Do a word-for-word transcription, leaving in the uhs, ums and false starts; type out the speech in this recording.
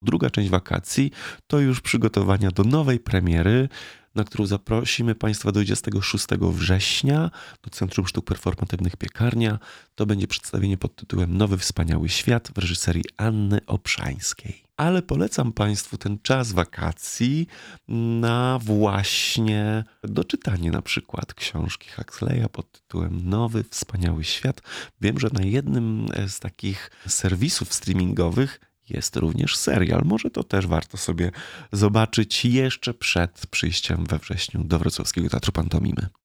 druga część wakacji to już przygotowania do nowej premiery, na którą zaprosimy Państwa dwudziestego szóstego września do Centrum Sztuk Performatywnych Piekarnia. To będzie przedstawienie pod tytułem Nowy Wspaniały Świat w reżyserii Anny Obszańskiej. Ale polecam Państwu ten czas wakacji na właśnie doczytanie na przykład książki Huxleya pod tytułem Nowy Wspaniały Świat. Wiem, że na jednym z takich serwisów streamingowych jest również serial. Może to też warto sobie zobaczyć jeszcze przed przyjściem we wrześniu do Wrocławskiego Teatru Pantomimy.